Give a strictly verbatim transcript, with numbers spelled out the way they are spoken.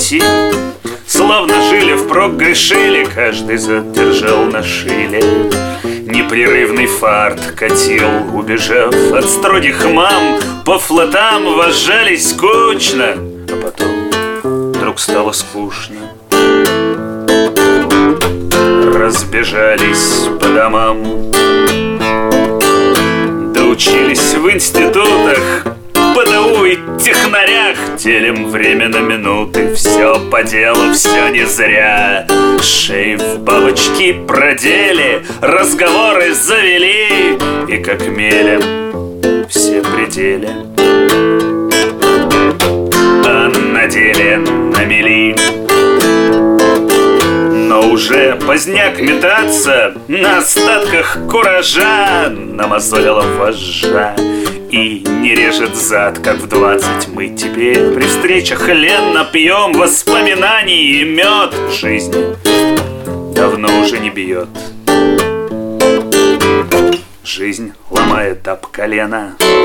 пути. Словно жили впрок грешили, каждый задержал на шиле. Непрерывный фарт катил, убежав от строгих мам. По флотам вожались скучно, а потом вдруг стало скучно. Разбежались по домам, доучились в институтах, ПТУ и технарях. Делим время на минуты, все по делу, все не зря. Шеи в бабочки продели, разговоры завели, и как мелем все пределы. А на деле на мели. Но уже поздняк метаться, на остатках куража намазолила вожжа. И не режет зад, как в двадцать. Мы теперь при встречах ленно пьем воспоминаний и мед. Жизнь давно уже не бьет. Жизнь ломает об колено.